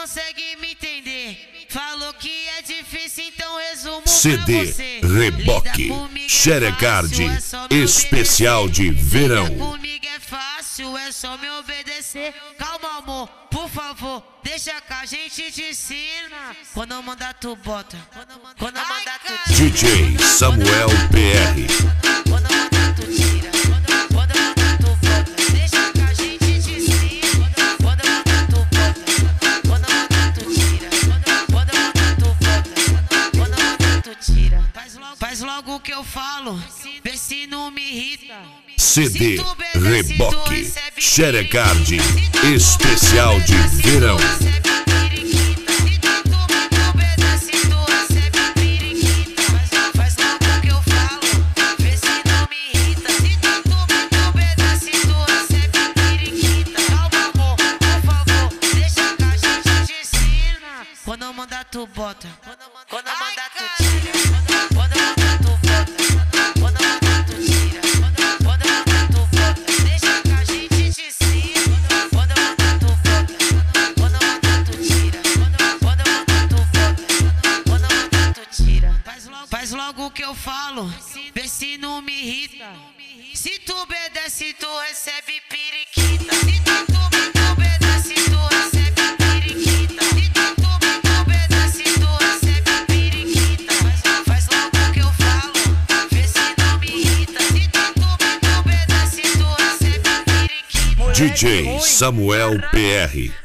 consegue me entender. Falou que é difícil, então resumo CD pra você. Reboque Xerecard especial de verão. Comigo é fácil, é só me obedecer. Calma, amor, por favor, deixa que a gente te ensina. Quando eu mandar tu bota, quando eu mandar tu tira. DJ Samuel PR. Quando eu mandar tu tira, quando eu mandar tu bota, deixa que a gente te ensina. Quando eu mandar tu bota, quando eu mandar tu tira. Quando eu mandar tu bota, quando eu mandar tu tira. Faz logo o que eu falo, vê se não me irrita. CD Reboque Xerecard especial de verão. Quando eu mandar tu bota, quando eu mandar tu tira, quando eu mandar tu bota, quando eu mandar tu tira, quando eu mandar tu bota, deixa que a gente te ensina. Quando eu mandar tu bota, quando eu mandar tu tira, quando eu mandar tu bota, quando eu mandar tu tira. Faz logo o que eu falo, vê se não me irrita. Se tu obedece, tu recebe periquita. Se tu obedece, tu recebe periquita. DJ Samuel PR.